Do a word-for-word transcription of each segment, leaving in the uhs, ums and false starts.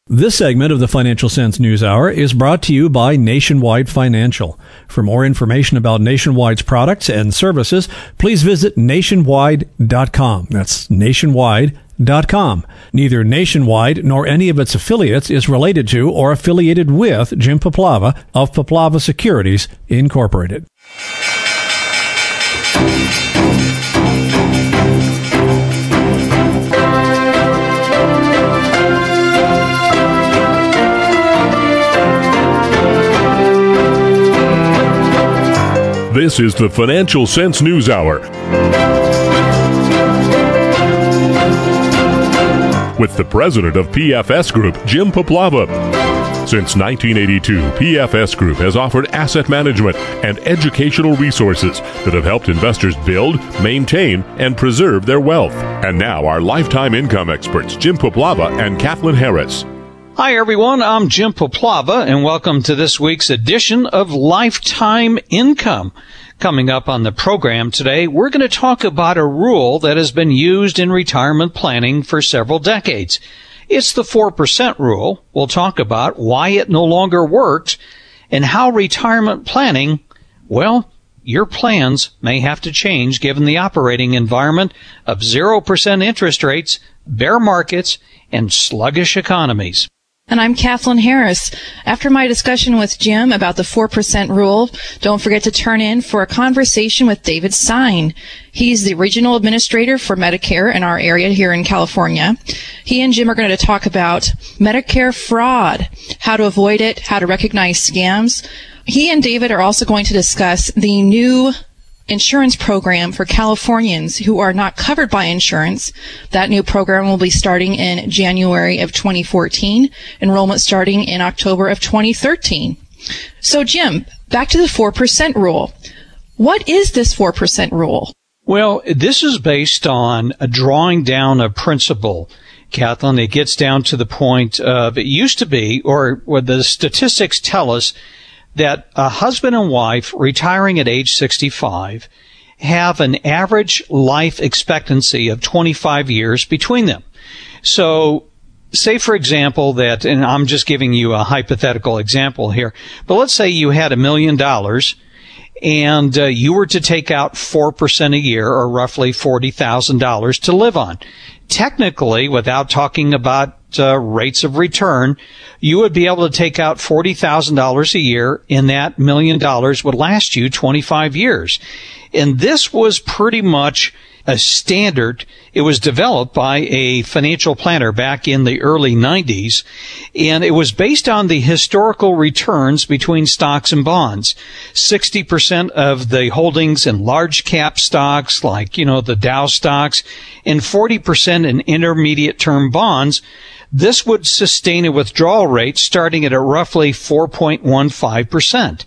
This segment of the Financial Sense News Hour is brought to you by Nationwide Financial. For more information about Nationwide's products and services, please visit nationwide dot com. That's nationwide dot com. Neither Nationwide nor any of its affiliates is related to or affiliated with Jim Poplava of Poplava Securities, Incorporated. This is the Financial Sense News Hour with the president of P F S Group, Jim Poplava. Since nineteen eighty-two, P F S Group has offered asset management and educational resources that have helped investors build, maintain, and preserve their wealth. And now our lifetime income experts, Jim Poplava and Kathleen Harris. Hi, everyone. I'm Jim Poplava, and welcome to this week's edition of Lifetime Income. Coming up on the program today, we're going to talk about a rule that has been used in retirement planning for several decades. It's the four percent rule. We'll talk about why it no longer works and how retirement planning, well, your plans may have to change given the operating environment of zero percent interest rates, bear markets, and sluggish economies. And I'm Kathleen Harris. After my discussion with Jim about the four percent rule, don't forget to turn in for a conversation with David Stein. He's the regional administrator for Medicare in our area here in California. He and Jim are going to talk about Medicare fraud, how to avoid it, how to recognize scams. He and David are also going to discuss the new insurance program for Californians who are not covered by insurance. That new program will be starting in January of twenty fourteen, enrollment starting in October of twenty thirteen. So, Jim, back to the four percent rule. What is this four percent rule? Well, this is based on a drawing down a principle, Kathleen. It gets down to the point of, it used to be, or what the statistics tell us, that a husband and wife retiring at age sixty-five have an average life expectancy of twenty-five years between them. So, say for example that, and I'm just giving you a hypothetical example here, but let's say you had a million dollars and uh, you were to take out four percent a year, or roughly forty thousand dollars to live on. Technically, without talking about uh, rates of return, you would be able to take out forty thousand dollars a year, and that million dollars would last you twenty-five years. And this was pretty much a standard. It was developed by a financial planner back in the early nineties, and it was based on the historical returns between stocks and bonds. sixty percent of the holdings in large cap stocks, like, you know, the Dow stocks, and forty percent in intermediate term bonds. This would sustain a withdrawal rate starting at a roughly four point one five percent.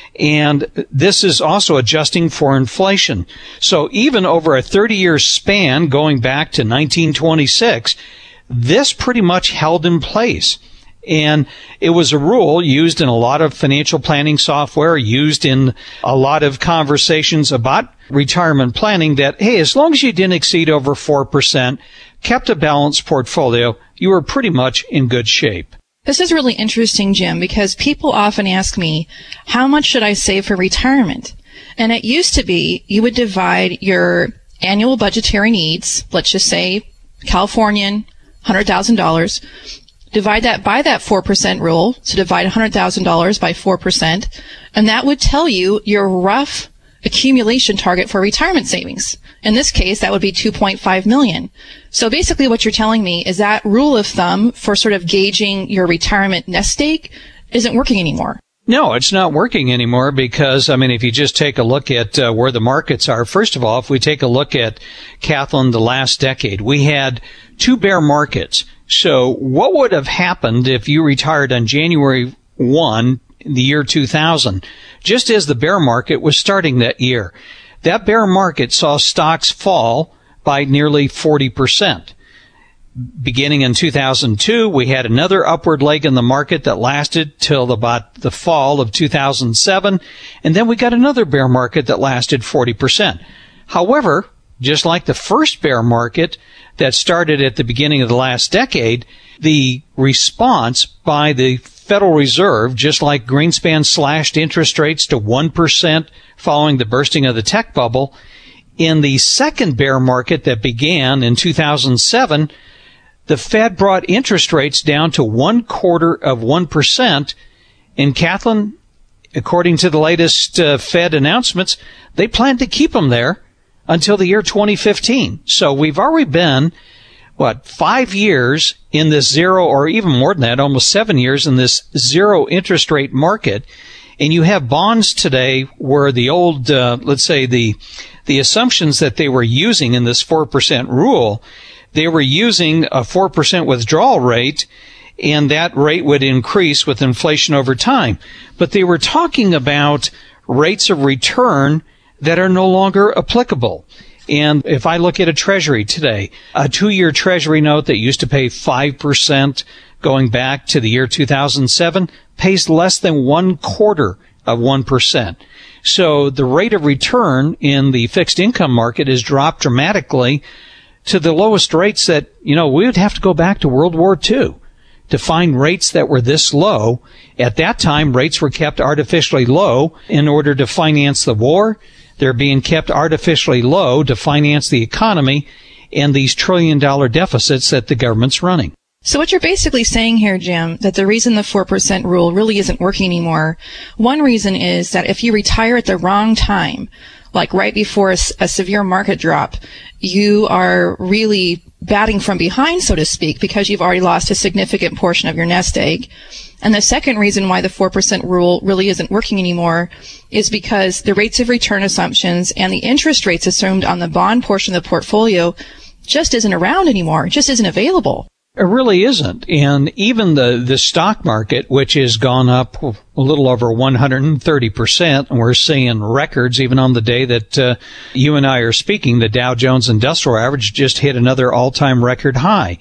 And this is also adjusting for inflation. So even over a thirty-year span going back to nineteen twenty-six, this pretty much held in place. And it was a rule used in a lot of financial planning software, used in a lot of conversations about retirement planning, that, hey, as long as you didn't exceed over four percent, kept a balanced portfolio, you were pretty much in good shape. This is really interesting, Jim, because people often ask me, how much should I save for retirement? And it used to be you would divide your annual budgetary needs, let's just say Californian, one hundred thousand dollars, divide that by that four percent rule, so divide one hundred thousand dollars by four percent, and that would tell you your rough accumulation target for retirement savings. In this case, that would be two point five million dollars. So basically what you're telling me is that rule of thumb for sort of gauging your retirement nest egg isn't working anymore. No, it's not working anymore because, I mean, if you just take a look at uh, where the markets are, first of all, if we take a look at, Kathleen, the last decade, we had two bear markets. So what would have happened if you retired on January first in the year two thousand, just as the bear market was starting that year? That bear market saw stocks fall by nearly forty percent. Beginning in two thousand two, we had another upward leg in the market that lasted till about the fall of two thousand seven, and then we got another bear market that lasted forty percent. However, just like the first bear market that started at the beginning of the last decade, the response by the Federal Reserve, just like Greenspan slashed interest rates to one percent following the bursting of the tech bubble, in the second bear market that began in two thousand seven, the Fed brought interest rates down to one quarter of one percent. And Kathleen, according to the latest uh, Fed announcements, they plan to keep them there until the year twenty fifteen. So we've already been, what, five years in this zero, or even more than that, almost seven years in this zero interest rate market. And you have bonds today where the old, uh, let's say the, the assumptions that they were using in this four percent rule, they were using a four percent withdrawal rate, and that rate would increase with inflation over time. But they were talking about rates of return that are no longer applicable. And if I look at a treasury today, a two-year treasury note that used to pay five percent going back to the year two thousand seven pays less than one quarter of one percent. So the rate of return in the fixed income market has dropped dramatically to the lowest rates that, you know, we would have to go back to World War Two to find rates that were this low. At that time, rates were kept artificially low in order to finance the war. They're being kept artificially low to finance the economy and these trillion dollar deficits that the government's running. So what you're basically saying here, Jim, that the reason the four percent rule really isn't working anymore, one reason is that if you retire at the wrong time, like right before a, a severe market drop, you are really batting from behind, so to speak, because you've already lost a significant portion of your nest egg. And the second reason why the four percent rule really isn't working anymore is because the rates of return assumptions and the interest rates assumed on the bond portion of the portfolio just isn't around anymore. It just isn't available. It really isn't. And even the, the stock market, which has gone up a little over one hundred thirty percent, and we're seeing records even on the day that uh, you and I are speaking, the Dow Jones Industrial Average just hit another all-time record high.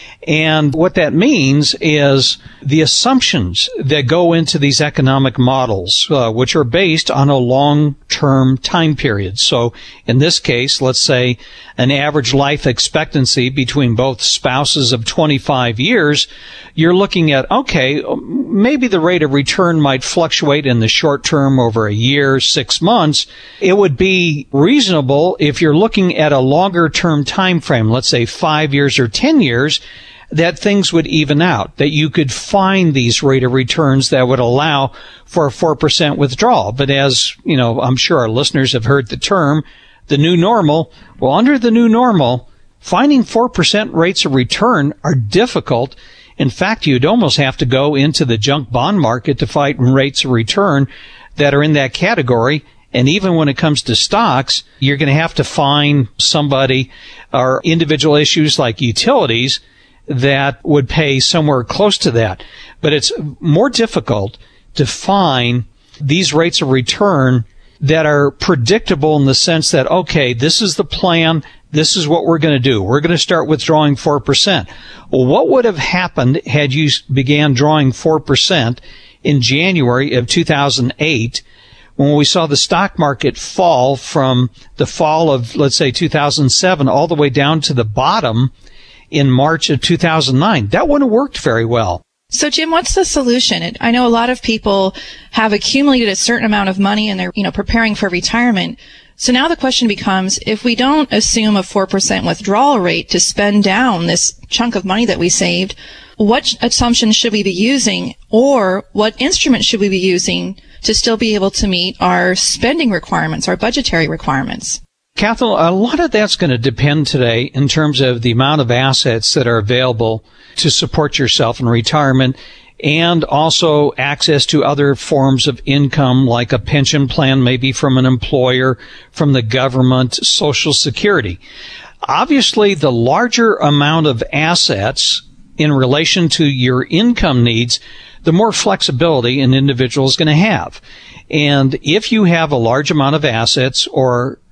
And what that means is the assumptions that go into these economic models, uh, which are based on a long-term time period. So in this case, let's say an average life expectancy between both spouses of twenty-five years, you're looking at, okay, maybe the rate of return might fluctuate in the short term over a year, six months. It would be reasonable if you're looking at a longer-term time frame, let's say five years or ten years, that things would even out, that you could find these rate of returns that would allow for a four percent withdrawal. But as, you know, I'm sure our listeners have heard the term, the new normal. Well, under the new normal, finding four percent rates of return are difficult. In fact, you'd almost have to go into the junk bond market to find rates of return that are in that category. And even when it comes to stocks, you're going to have to find somebody or individual issues like utilities that would pay somewhere close to that. But it's more difficult to find these rates of return that are predictable in the sense that, okay, this is the plan, this is what we're going to do. We're going to start withdrawing four percent. Well, what would have happened had you began drawing four percent in January of two thousand eight when we saw the stock market fall from the fall of, let's say, two thousand seven all the way down to the bottom in March of two thousand nine? That wouldn't have worked very well. So, Jim, what's the solution? It, I know a lot of people have accumulated a certain amount of money and they're, you know, preparing for retirement. So now the question becomes, if we don't assume a four percent withdrawal rate to spend down this chunk of money that we saved, what assumptions should we be using, or what instruments should we be using to still be able to meet our spending requirements, our budgetary requirements? Kathleen, a lot of that's going to depend today in terms of the amount of assets that are available to support yourself in retirement, and also access to other forms of income like a pension plan, maybe from an employer, from the government, Social Security. Obviously, the larger amount of assets in relation to your income needs, the more flexibility an individual is going to have. And if you have a large amount of assets or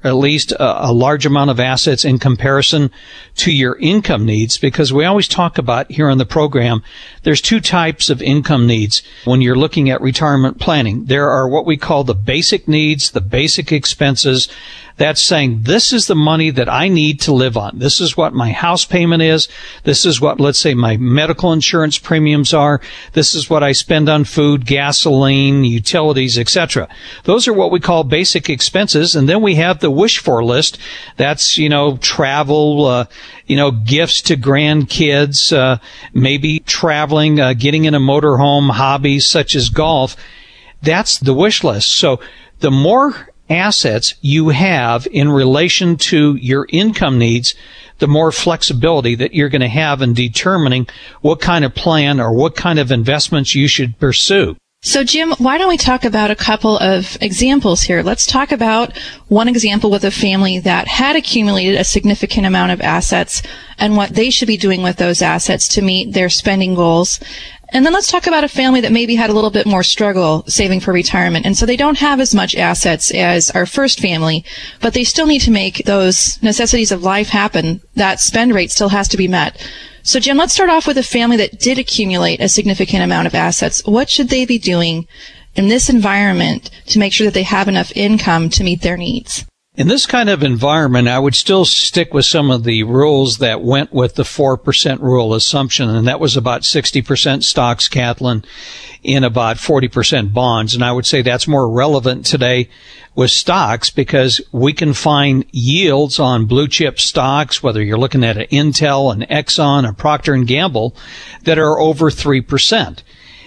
at least a, a large amount of assets in comparison to your income needs, because we always talk about here on the program, there's two types of income needs when you're looking at retirement planning. There are what we call the basic needs, the basic expenses. That's saying this is the money that I need to live on. This is what my house payment is. This is what, let's say, my medical insurance premiums are. This is what I spend on food, gasoline, utilities, et cetera. Those are what we call basic expenses. And then we have the wish for list. That's, you know, travel, uh, you know, gifts to grandkids, uh, maybe traveling, uh, getting in a motorhome, hobbies such as golf. That's the wish list. So the more assets you have in relation to your income needs, the more flexibility that you're going to have in determining what kind of plan or what kind of investments you should pursue. So, Jim, why don't we talk about a couple of examples here? Let's talk about one example with a family that had accumulated a significant amount of assets and what they should be doing with those assets to meet their spending goals. And then let's talk about a family that maybe had a little bit more struggle saving for retirement. And so they don't have as much assets as our first family, but they still need to make those necessities of life happen. That spend rate still has to be met. So, Jim, let's start off with a family that did accumulate a significant amount of assets. What should they be doing in this environment to make sure that they have enough income to meet their needs? In this kind of environment, I would still stick with some of the rules that went with the four percent rule assumption, and that was about sixty percent stocks, Kathleen, in about forty percent bonds. And I would say that's more relevant today with stocks because we can find yields on blue chip stocks, whether you're looking at an Intel, an Exxon, a Procter and Gamble, that are over three percent.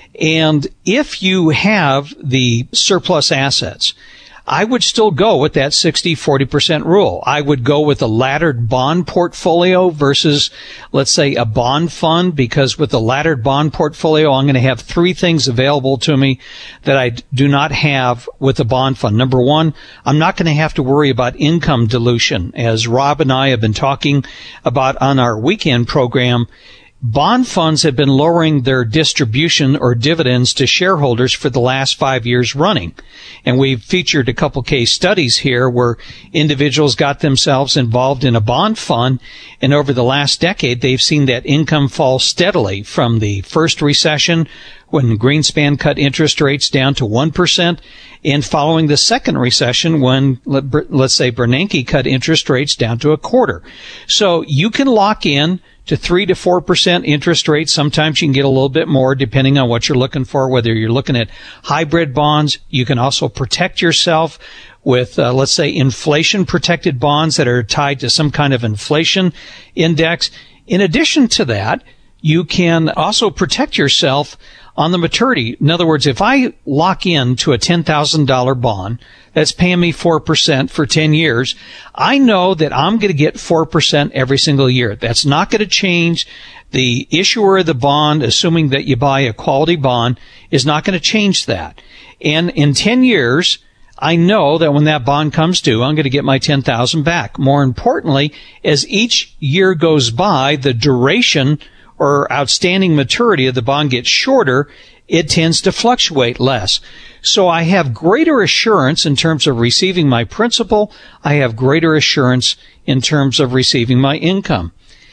And if you have the surplus assets, I would still go with that sixty forty percent rule. I would go with a laddered bond portfolio versus, let's say, a bond fund, because with the laddered bond portfolio, I'm going to have three things available to me that I do not have with a bond fund. Number one, I'm not going to have to worry about income dilution. As Rob and I have been talking about on our weekend program, bond funds have been lowering their distribution or dividends to shareholders for the last five years running. And we've featured a couple case studies here where individuals got themselves involved in a bond fund, and over the last decade, they've seen that income fall steadily from the first recession when Greenspan cut interest rates down to one percent, and following the second recession when, let's say, Bernanke cut interest rates down to a quarter. So you can lock in to three to four percent interest rates. Sometimes you can get a little bit more depending on what you're looking for, whether you're looking at hybrid bonds. You can also protect yourself with, uh, let's say, inflation-protected bonds that are tied to some kind of inflation index. In addition to that, you can also protect yourself on the maturity. In other words, if I lock in to a ten thousand dollars bond that's paying me four percent for ten years, I know that I'm going to get four percent every single year. That's not going to change. The issuer of the bond, assuming that you buy a quality bond, is not going to change that. And in ten years, I know that when that bond comes due, I'm going to get my ten thousand dollars back. More importantly, as each year goes by, the duration or outstanding maturity of the bond gets shorter, it tends to fluctuate less. So I have greater assurance in terms of receiving my principal. I have greater assurance in terms of receiving my income.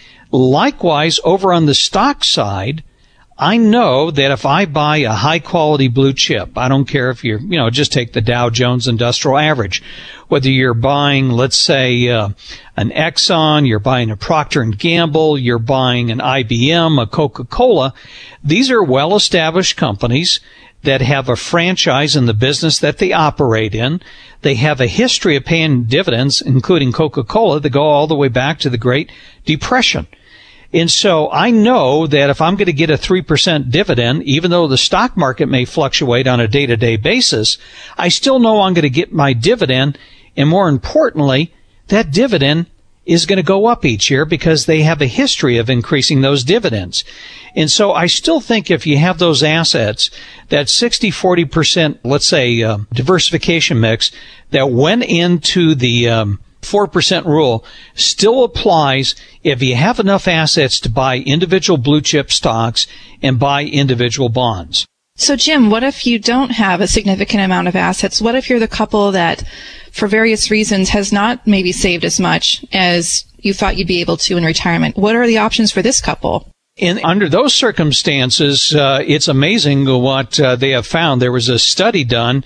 Likewise, over on the stock side, I know that if I buy a high quality blue chip, I don't care if you're, you know, just take the Dow Jones Industrial Average, whether you're buying, let's say, uh, an Exxon, you're buying a Procter and Gamble, you're buying an I B M, a Coca-Cola, these are well-established companies that have a franchise in the business that they operate in. They have a history of paying dividends, including Coca-Cola, that go all the way back to the Great Depression. And so I know that if I'm going to get a three percent dividend, even though the stock market may fluctuate on a day-to-day basis, I still know I'm going to get my dividend. And more importantly, that dividend is going to go up each year because they have a history of increasing those dividends. And so I still think if you have those assets, that sixty forty percent, let's say, uh, diversification mix that went into the um, four percent rule still applies if you have enough assets to buy individual blue chip stocks and buy individual bonds. So, Jim, what if you don't have a significant amount of assets? What if you're the couple that, for various reasons, has not maybe saved as much as you thought you'd be able to in retirement? What are the options for this couple? And under those circumstances, uh, it's amazing what uh, they have found. There was a study done,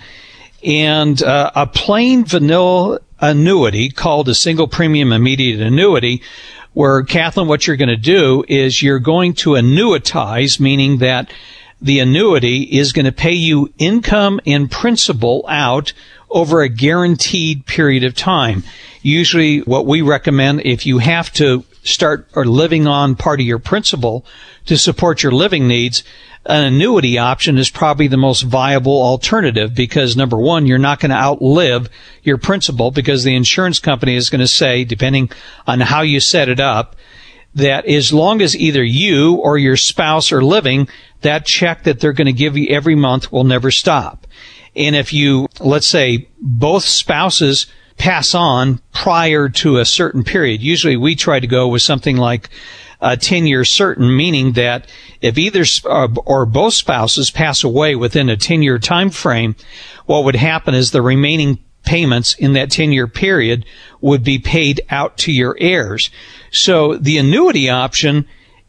and uh, a plain vanilla annuity called a single premium immediate annuity, where, Kathleen, what you're going to do is you're going to annuitize, meaning that the annuity is going to pay you income and principal out over a guaranteed period of time. Usually what we recommend, if you have to start or living on part of your principal to support your living needs, an annuity option is probably the most viable alternative because, number one, you're not going to outlive your principal because the insurance company is going to say, depending on how you set it up, that as long as either you or your spouse are living, that check that they're going to give you every month will never stop. And if you, let's say, both spouses pass on prior to a certain period, usually we try to go with something like a ten-year certain, meaning that if either or both spouses pass away within a ten-year time frame, what would happen is the remaining payments in that ten-year period would be paid out to your heirs. So the annuity option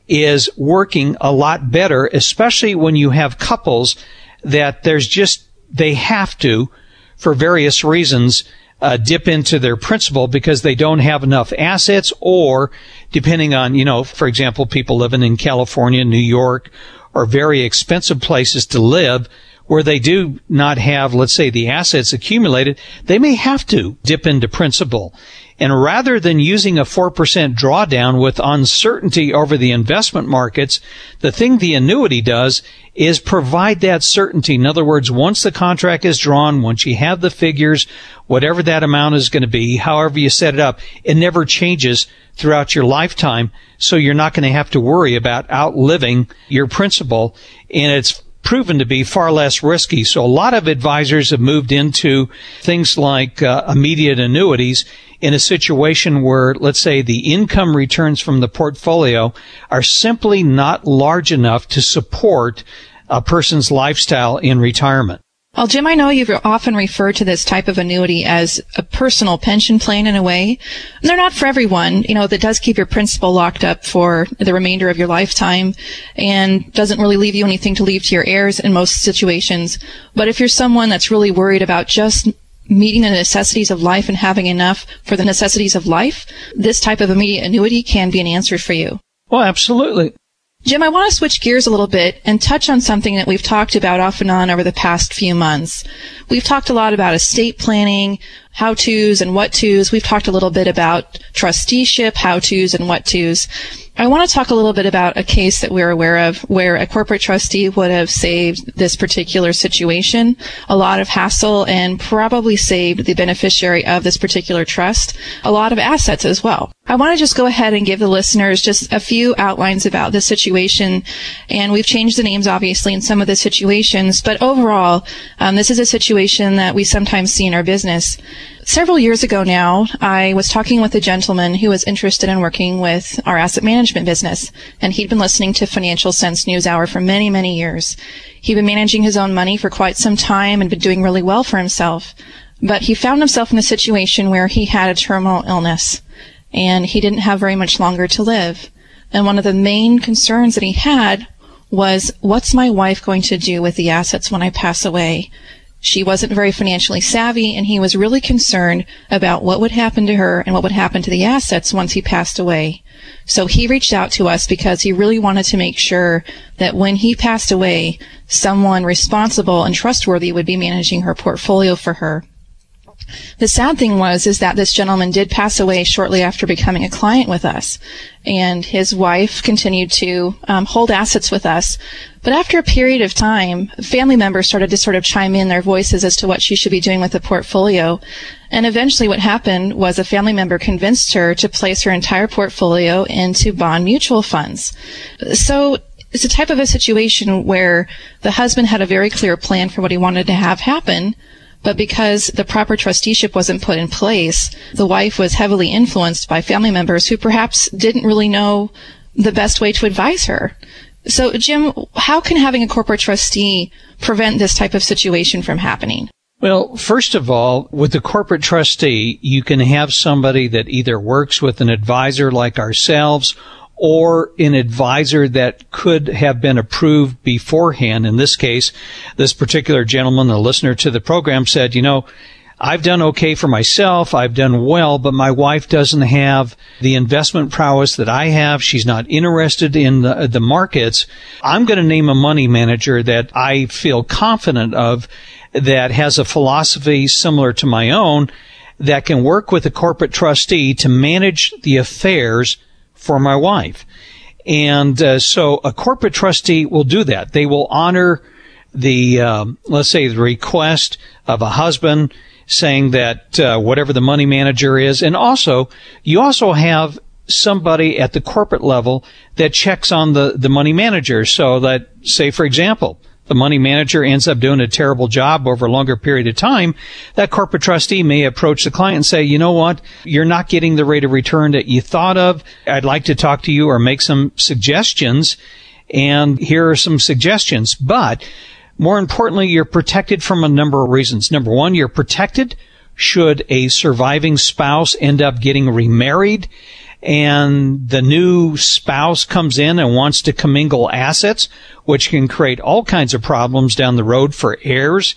is working a lot better, especially when you have couples that there's just, they have to, for various reasons, uh, dip into their principal because they don't have enough assets, or depending on, you know, for example, people living in California, New York, or very expensive places to live, where they do not have, let's say, the assets accumulated, they may have to dip into principal. And rather than using a four percent drawdown with uncertainty over the investment markets, the thing the annuity does is provide that certainty. In other words, once the contract is drawn, once you have the figures, whatever that amount is going to be, however you set it up, it never changes throughout your lifetime. So you're not going to have to worry about outliving your principal. And it's proven to be far less risky. So a lot of advisors have moved into things like uh, immediate annuities in a situation where, let's say, the income returns from the portfolio are simply not large enough to support a person's lifestyle in retirement. Well, Jim, I know you've often referred to this type of annuity as a personal pension plan in a way. And they're not for everyone. You know, that does keep your principal locked up for the remainder of your lifetime and doesn't really leave you anything to leave to your heirs in most situations. But if you're someone that's really worried about just meeting the necessities of life and having enough for the necessities of life, this type of immediate annuity can be an answer for you. Well, absolutely. Jim, I want to switch gears a little bit and touch on something that we've talked about off and on over the past few months. We've talked a lot about estate planning, how-tos and what-tos. We've talked a little bit about trusteeship, how-tos and what-tos. I want to talk a little bit about a case that we're aware of where a corporate trustee would have saved this particular situation a lot of hassle and probably saved the beneficiary of this particular trust a lot of assets as well. I want to just go ahead and give the listeners just a few outlines about this situation, and we've changed the names obviously in some of the situations, but overall, um, this is a situation that we sometimes see in our business. Several years ago now, I was talking with a gentleman who was interested in working with our asset management business, and he'd been listening to Financial Sense News Hour for many, many years. He'd been managing his own money for quite some time and been doing really well for himself, but he found himself in a situation where he had a terminal illness, and he didn't have very much longer to live. And one of the main concerns that he had was, what's my wife going to do with the assets when I pass away? She wasn't very financially savvy, and he was really concerned about what would happen to her and what would happen to the assets once he passed away. So he reached out to us because he really wanted to make sure that when he passed away, someone responsible and trustworthy would be managing her portfolio for her. The sad thing was is that this gentleman did pass away shortly after becoming a client with us, and his wife continued to um, hold assets with us. But after a period of time, family members started to sort of chime in their voices as to what she should be doing with the portfolio. And eventually what happened was a family member convinced her to place her entire portfolio into bond mutual funds. So it's a type of a situation where the husband had a very clear plan for what he wanted to have happen, but because the proper trusteeship wasn't put in place, the wife was heavily influenced by family members who perhaps didn't really know the best way to advise her. So, Jim, how can having a corporate trustee prevent this type of situation from happening? Well, first of all, with the corporate trustee, you can have somebody that either works with an advisor like ourselves or an advisor that could have been approved beforehand. In this case, this particular gentleman, a listener to the program, said, you know, I've done okay for myself. I've done well, but my wife doesn't have the investment prowess that I have. She's not interested in the, the markets. I'm going to name a money manager that I feel confident of that has a philosophy similar to my own that can work with a corporate trustee to manage the affairs for my wife. And uh, so a corporate trustee will do that. They will honor the, um, let's say, the request of a husband saying that uh, whatever the money manager is. And also, you also have somebody at the corporate level that checks on the, the money manager. So that, say, for example, the money manager ends up doing a terrible job over a longer period of time, that corporate trustee may approach the client and say, you know what, you're not getting the rate of return that you thought of. I'd like to talk to you or make some suggestions. And here are some suggestions. But more importantly, you're protected from a number of reasons. Number one, you're protected should a surviving spouse end up getting remarried and the new spouse comes in and wants to commingle assets, which can create all kinds of problems down the road for heirs.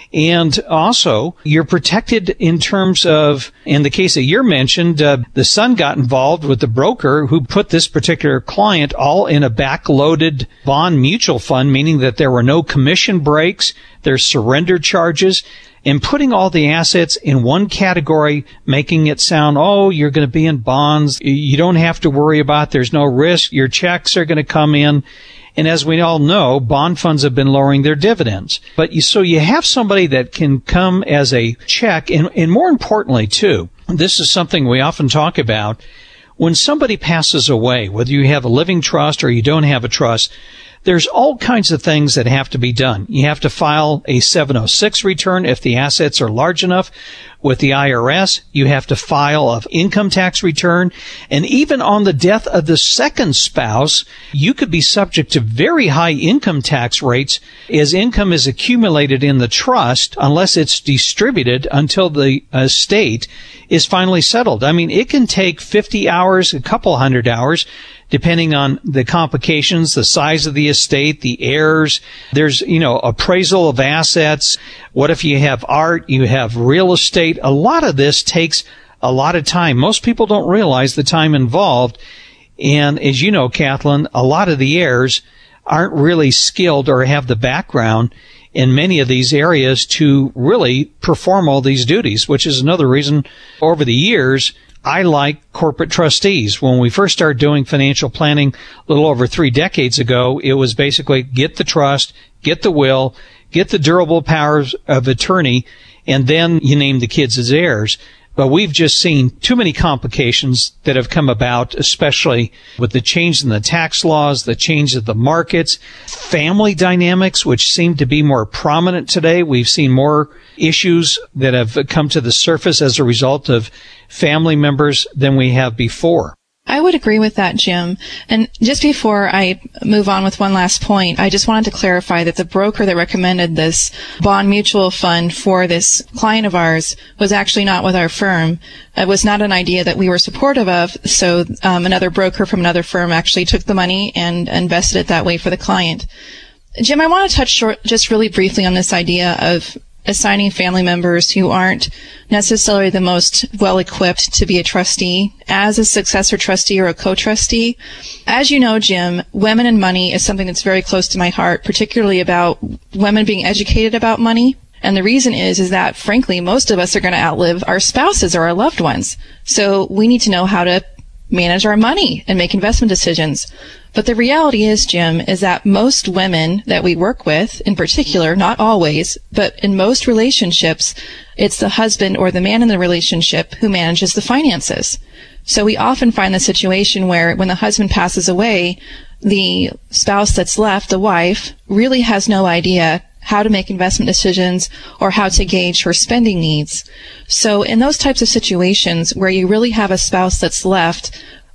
And also, you're protected in terms of, in the case that you're mentioned, uh, the son got involved with the broker who put this particular client all in a backloaded bond mutual fund, meaning that there were no commission breaks, there's surrender charges, and putting all the assets in one category, making it sound, oh, you're going to be in bonds, you don't have to worry about, there's no risk, your checks are going to come in. And as we all know, bond funds have been lowering their dividends. But you, so you have somebody that can come as a check. And, and more importantly, too, this is something we often talk about. When somebody passes away, whether you have a living trust or you don't have a trust, there's all kinds of things that have to be done. You have to file a seven oh six return if the assets are large enough with the I R S. You have to file an income tax return. And even on the death of the second spouse, you could be subject to very high income tax rates as income is accumulated in the trust unless it's distributed until the estate is finally settled. I mean, it can take fifty hours, a couple hundred hours, depending on the complications, the size of the estate, the heirs. There's, you know, appraisal of assets. What if you have art? You have real estate. A lot of this takes a lot of time. Most people don't realize the time involved. And as you know, Kathleen, a lot of the heirs aren't really skilled or have the background in many of these areas to really perform all these duties, which is another reason over the years I like corporate trustees. When we first started doing financial planning a little over three decades ago, it was basically get the trust, get the will, get the durable powers of attorney, and then you name the kids as heirs. But we've just seen too many complications that have come about, especially with the change in the tax laws, the change of the markets, family dynamics, which seem to be more prominent today. We've seen more issues that have come to the surface as a result of family members than we have before. I would agree with that, Jim. And just before I move on with one last point, I just wanted to clarify that the broker that recommended this bond mutual fund for this client of ours was actually not with our firm. It was not an idea that we were supportive of, so um, another broker from another firm actually took the money and invested it that way for the client. Jim, I want to touch short, just really briefly on this idea of assigning family members who aren't necessarily the most well-equipped to be a trustee as a successor trustee or a co-trustee. As you know, Jim, women and money is something that's very close to my heart, particularly about women being educated about money. And the reason is, is that, frankly, most of us are going to outlive our spouses or our loved ones. So we need to know how to manage our money and make investment decisions. But the reality is, Jim, is that most women that we work with, in particular, not always, but in most relationships, it's the husband or the man in the relationship who manages the finances. So we often find the situation where when the husband passes away, the spouse that's left, the wife, really has no idea how to make investment decisions or how to gauge her spending needs. So in those types of situations where you really have a spouse that's left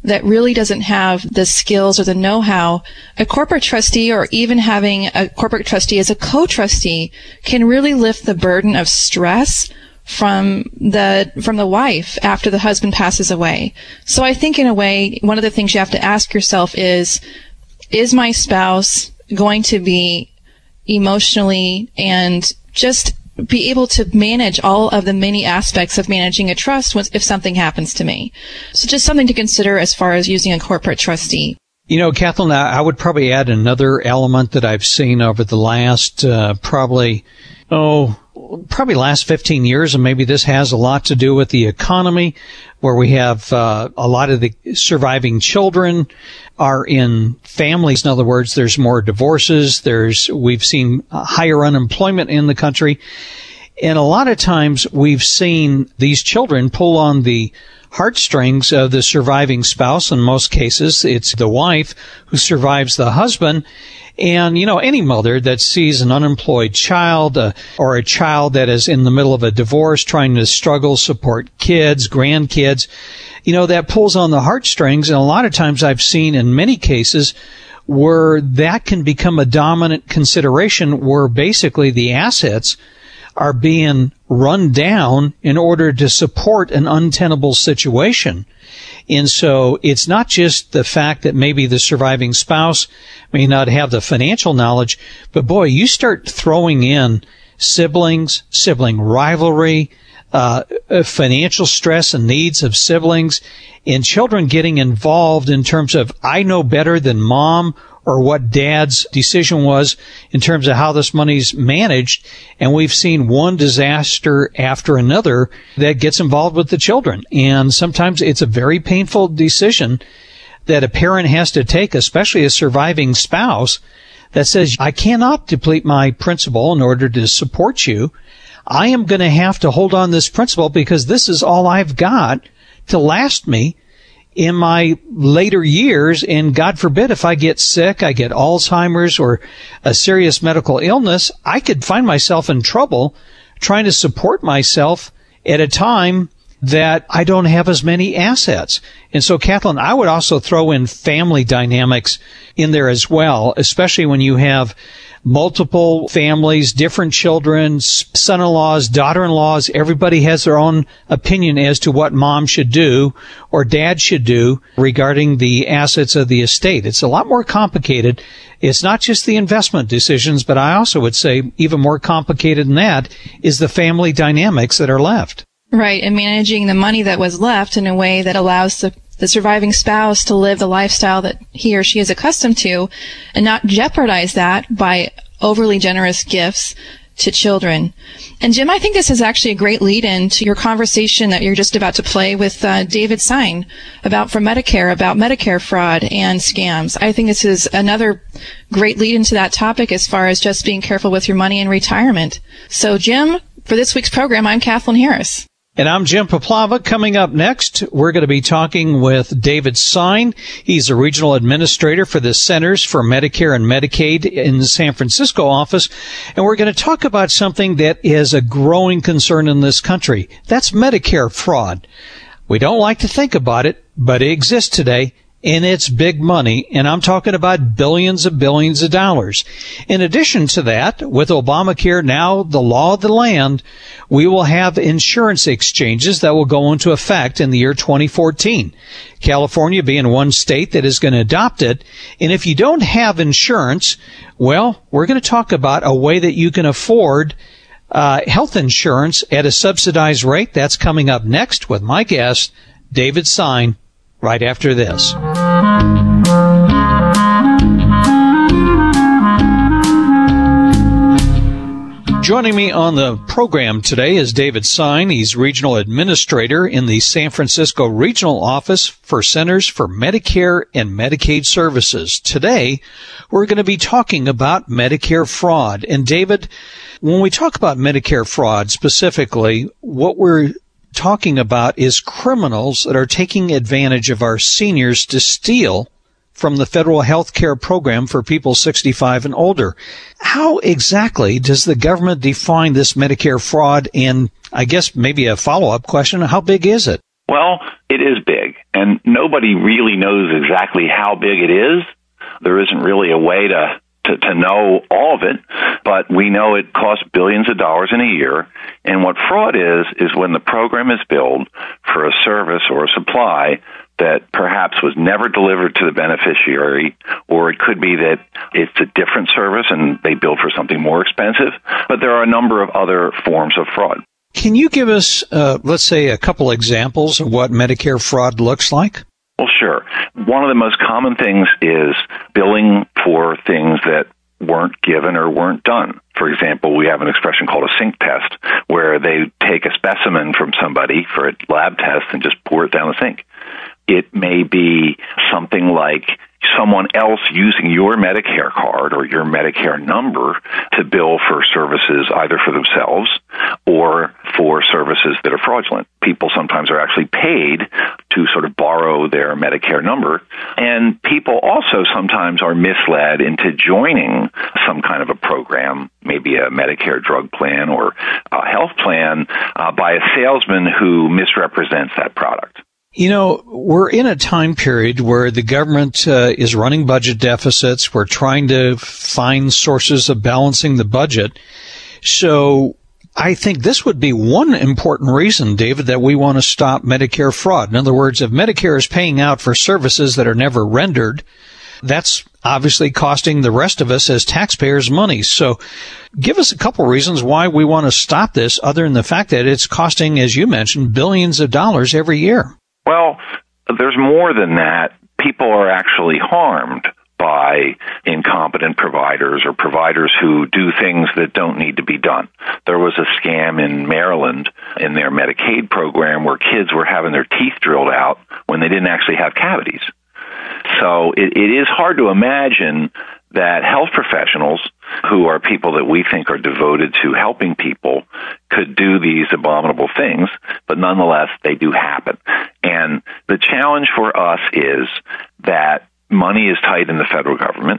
that really doesn't have the skills or the know-how, a corporate trustee, or even having a corporate trustee as a co-trustee, can really lift the burden of stress from the from the wife after the husband passes away. So I think in a way, one of the things you have to ask yourself is, is my spouse going to be emotionally and just be able to manage all of the many aspects of managing a trust if something happens to me? So just something to consider as far as using a corporate trustee. You know, Kathleen, I would probably add another element that I've seen over the last uh, probably, oh, probably last fifteen years, and maybe this has a lot to do with the economy, where we have uh, a lot of the surviving children are in families. In other words, there's more divorces. There's we've seen higher unemployment in the country. And a lot of times we've seen these children pull on the heartstrings of the surviving spouse. In most cases, it's the wife who survives the husband. And, you know, any mother that sees an unemployed child uh, or a child that is in the middle of a divorce trying to struggle, support kids, grandkids, you know, that pulls on the heartstrings. And a lot of times I've seen in many cases where that can become a dominant consideration, where basically the assets are being run down in order to support an untenable situation. And so it's not just the fact that maybe the surviving spouse may not have the financial knowledge, but boy, you start throwing in siblings, sibling rivalry, uh, financial stress and needs of siblings, and children getting involved in terms of, I know better than mom, or what dad's decision was in terms of how this money's managed. And we've seen one disaster after another that gets involved with the children. And sometimes it's a very painful decision that a parent has to take, especially a surviving spouse, that says, I cannot deplete my principal in order to support you. I am going to have to hold on this principal because this is all I've got to last me in my later years, and God forbid if I get sick, I get Alzheimer's or a serious medical illness, I could find myself in trouble trying to support myself at a time that I don't have as many assets. And so, Kathleen, I would also throw in family dynamics in there as well, especially when you have multiple families, different children, son-in-laws, daughter-in-laws. Everybody has their own opinion as to what mom should do or dad should do regarding the assets of the estate. It's a lot more complicated. It's not just the investment decisions, but I also would say even more complicated than that is the family dynamics that are left. Right, and managing the money that was left in a way that allows the the surviving spouse to live the lifestyle that he or she is accustomed to and not jeopardize that by overly generous gifts to children. And Jim, I think this is actually a great lead-in to your conversation that you're just about to play with uh, David Sine about from Medicare, about Medicare fraud and scams. I think this is another great lead-in to that topic as far as just being careful with your money in retirement. So Jim, for this week's program, I'm Kathleen Harris. And I'm Jim Paplava. Coming up next, we're going to be talking with David Sine. He's a regional administrator for the Centers for Medicare and Medicaid in the San Francisco office. And we're going to talk about something that is a growing concern in this country. That's Medicare fraud. We don't like to think about it, but it exists today. And it's big money, and I'm talking about billions and billions of dollars. In addition to that, with Obamacare now the law of the land, we will have insurance exchanges that will go into effect in the year twenty fourteen. California being one state that is going to adopt it. And if you don't have insurance, well, we're going to talk about a way that you can afford uh, health insurance at a subsidized rate. That's coming up next with my guest, David Sine, right after this. Joining me on the program today is David Sine. He's Regional Administrator in the San Francisco Regional Office for Centers for Medicare and Medicaid Services. Today, we're going to be talking about Medicare fraud. And David, when we talk about Medicare fraud specifically, what we're talking about is criminals that are taking advantage of our seniors to steal from the federal health care program for people sixty-five and older. How exactly does the government define this Medicare fraud? And I guess maybe a follow-up question, how big is it? Well, it is big, and nobody really knows exactly how big it is. There isn't really a way to, to, to know all of it, but we know it costs billions of dollars in a year. And what fraud is, is when the program is billed for a service or a supply that perhaps was never delivered to the beneficiary, or it could be that it's a different service and they billed for something more expensive. But there are a number of other forms of fraud. Can you give us, uh, let's say, a couple examples of what Medicare fraud looks like? Well, sure. One of the most common things is billing for things that weren't given or weren't done. For example, we have an expression called a sink test, where they take a specimen from somebody for a lab test and just pour it down the sink. It may be something like someone else using your Medicare card or your Medicare number to bill for services either for themselves or for services that are fraudulent. People sometimes are actually paid to sort of borrow their Medicare number. And people also sometimes are misled into joining some kind of a program, maybe a Medicare drug plan or a health plan, uh, by a salesman who misrepresents that product. You know, we're in a time period where the government uh, is running budget deficits. We're trying to find sources of balancing the budget. So I think this would be one important reason, David, that we want to stop Medicare fraud. In other words, if Medicare is paying out for services that are never rendered, that's obviously costing the rest of us as taxpayers money. So give us a couple reasons why we want to stop this, other than the fact that it's costing, as you mentioned, billions of dollars every year. Well, there's more than that. People are actually harmed by incompetent providers or providers who do things that don't need to be done. There was a scam in Maryland in their Medicaid program where kids were having their teeth drilled out when they didn't actually have cavities. So it, it is hard to imagine that health professionals, who are people that we think are devoted to helping people, could do these abominable things, but nonetheless, they do happen. And the challenge for us is that money is tight in the federal government,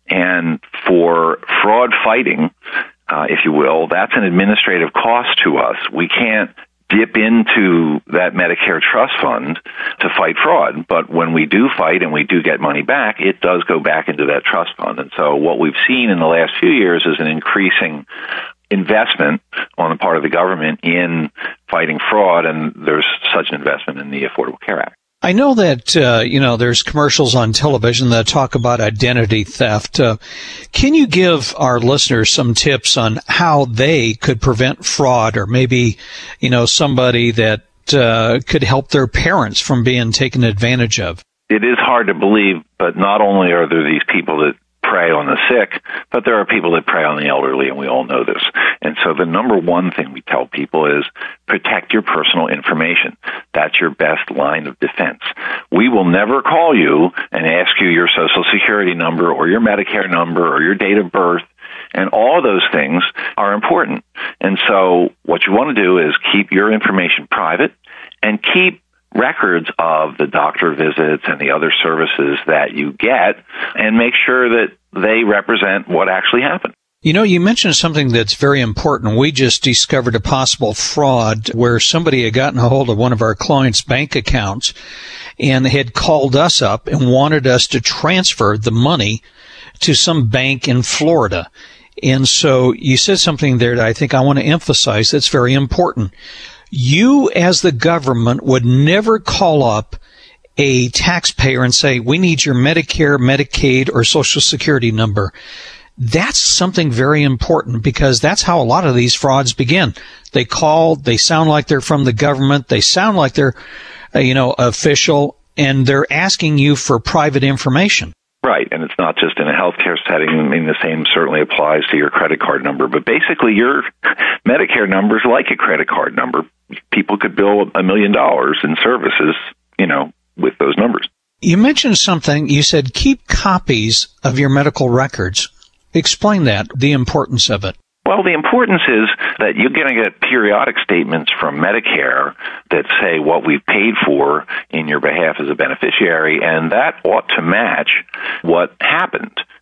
and for fraud fighting, uh, if you will, that's an administrative cost to us. We can't dip into that Medicare trust fund to fight fraud. But when we do fight and we do get money back, it does go back into that trust fund. And so what we've seen in the last few years is an increasing investment on the part of the government in fighting fraud, and there's such an investment in the Affordable Care Act. I know that, uh, you know, there's commercials on television that talk about identity theft. Uh, can you give our listeners some tips on how they could prevent fraud, or maybe, you know, somebody that uh, could help their parents from being taken advantage of? It is hard to believe, but not only are there these people that prey on the sick, but there are people that prey on the elderly, and we all know this. And so the number one thing we tell people is protect your personal information. That's your best line of defense. We will never call you and ask you your Social Security number or your Medicare number or your date of birth, and all of those things are important. And so what you want to do is keep your information private and keep records of the doctor visits and the other services that you get, and make sure that they represent what actually happened. You know, you mentioned something that's very important. We just discovered a possible fraud where somebody had gotten a hold of one of our clients' bank accounts and had called us up and wanted us to transfer the money to some bank in Florida. And so you said something there that I think I want to emphasize that's very important. You, as the government, would never call up a taxpayer and say, we need your Medicare, Medicaid, or Social Security number. That's something very important, because that's how a lot of these frauds begin. They call, they sound like they're from the government, they sound like they're, uh, you know, official, and they're asking you for private information. Right, and it's not just in a healthcare setting. I mean, the same certainly applies to your credit card number, but basically your Medicare number is like a credit card number. People could bill a million dollars in services, you know, with those numbers. You mentioned something. You said keep copies of your medical records. Explain that, the importance of it. Well, the importance is that you're going to get periodic statements from Medicare that say what we've paid for in your behalf as a beneficiary, and that ought to match what happened.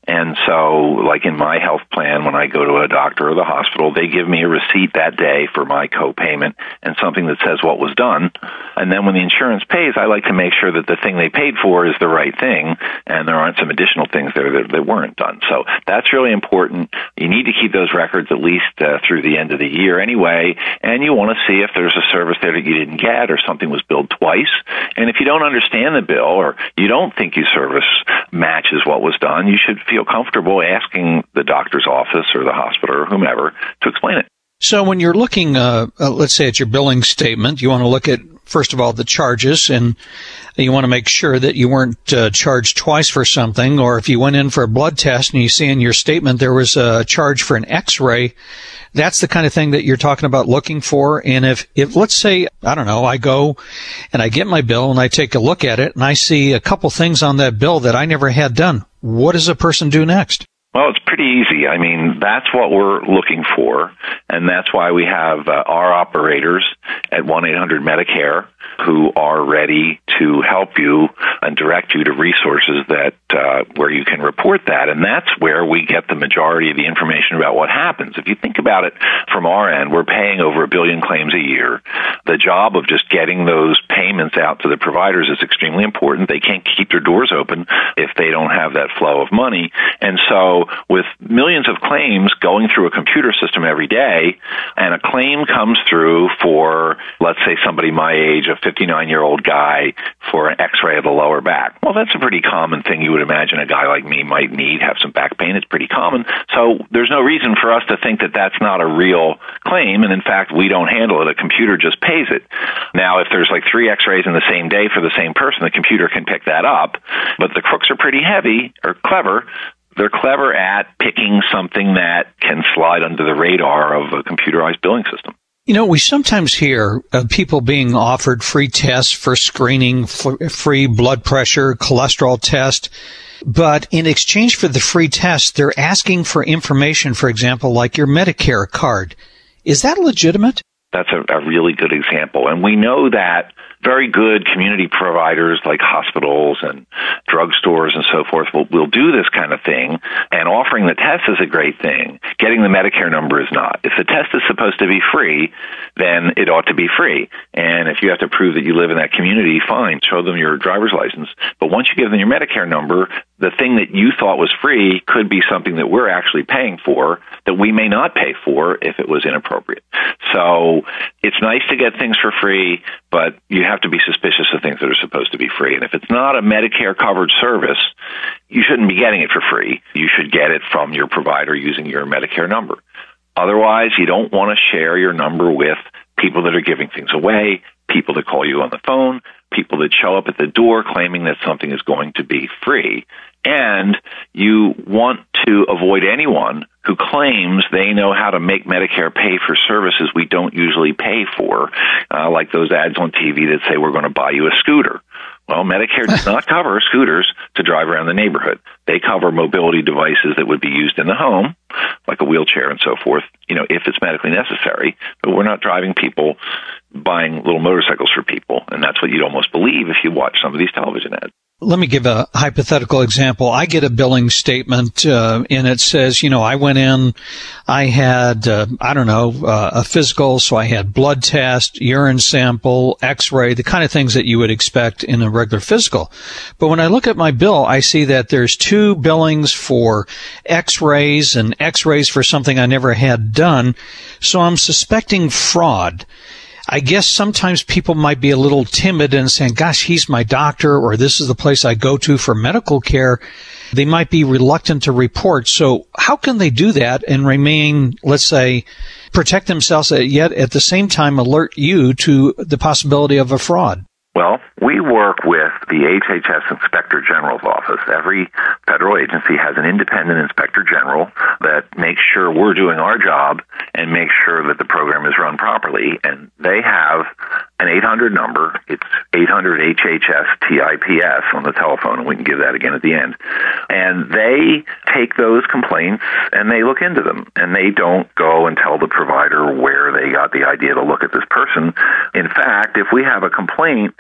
And so, like in my health plan, when I go to a doctor or the hospital, they give me a receipt that day for my co-payment and something that says what was done. And then when the insurance pays, I like to make sure that the thing they paid for is the right thing, and there aren't some additional things there that, that weren't done. So that's really important. You need to keep those records at least uh, through the end of the year anyway, and you want to see if there's a service there that you didn't get or something was billed twice. And if you don't understand the bill or you don't think your service matches what was done, you should feel comfortable asking the doctor's office or the hospital or whomever to explain it. So when you're looking, uh, uh, let's say at your billing statement, you want to look at, first of all, the charges, and you want to make sure that you weren't uh, charged twice for something, or if you went in for a blood test and you see in your statement there was a charge for an x-ray, that's the kind of thing that you're talking about looking for. And if, if let's say, I don't know, I go and I get my bill and I take a look at it and I see a couple things on that bill that I never had done, what does a person do next? Well, it's pretty easy. I mean, that's what we're looking for, and that's why we have uh, our operators at one eight hundred Medicare who are ready to help you and direct you to resources that uh, where you can report that, and that's where we get the majority of the information about what happens. If you think about it from our end, we're paying over a billion claims a year. The job of just getting those payments out to the providers is extremely important. They can't keep their doors open if they don't have that flow of money, and so with millions of claims going through a computer system every day, and a claim comes through for, let's say, somebody my age, a fifty-nine-year-old guy, for an x-ray of the lower back. Well, that's a pretty common thing you would imagine a guy like me might need, have some back pain. It's pretty common. So there's no reason for us to think that that's not a real claim, and in fact, we don't handle it. A computer just pays it. Now, if there's like three x-rays in the same day for the same person, the computer can pick that up, but the crooks are pretty heavy, or clever. They're clever at picking something that can slide under the radar of a computerized billing system. You know, we sometimes hear of people being offered free tests for screening, f- free blood pressure, cholesterol test, but in exchange for the free test, they're asking for information, for example, like your Medicare card. Is that legitimate? That's a, a really good example. And we know that very good community providers like hospitals and drugstores and so forth will, will do this kind of thing. And offering the test is a great thing. Getting the Medicare number is not. If the test is supposed to be free, then it ought to be free. And if you have to prove that you live in that community, fine, show them your driver's license. But once you give them your Medicare number, the thing that you thought was free could be something that we're actually paying for that we may not pay for if it was inappropriate. So it's nice to get things for free, but you have to be suspicious of things that are supposed to be free. And if it's not a Medicare-covered service, you shouldn't be getting it for free. You should get it from your provider using your Medicare number. Otherwise, you don't want to share your number with people that are giving things away, people that call you on the phone, people that show up at the door claiming that something is going to be free. And you want to avoid anyone who claims they know how to make Medicare pay for services we don't usually pay for, uh, like those ads on T V that say we're going to buy you a scooter. Well, Medicare does not cover scooters to drive around the neighborhood. They cover mobility devices that would be used in the home, like a wheelchair and so forth, you know, if it's medically necessary. But we're not driving people buying little motorcycles for people, and that's what you'd almost believe if you watch some of these television ads. Let me give a hypothetical example. I get a billing statement, uh, and it says, you know, I went in, I had, uh, I don't know, uh, a physical, so I had blood test, urine sample, x-ray, the kind of things that you would expect in a regular physical. But when I look at my bill, I see that there's two billings for x-rays and x-rays for something I never had done. So I'm suspecting fraud. I guess sometimes people might be a little timid and saying, gosh, he's my doctor, or this is the place I go to for medical care. They might be reluctant to report. So how can they do that and remain, let's say, protect themselves, yet at the same time alert you to the possibility of a fraud? Well, we work with the H H S Inspector General's office. Every federal agency has an independent Inspector General that makes sure we're doing our job and makes sure that the program is run properly. And they have an eight hundred number. It's eight hundred H H S T I P S on the telephone, and we can give that again at the end. And they take those complaints and they look into them. And they don't go and tell the provider where they got the idea to look at this person. In fact, if we have a complaint,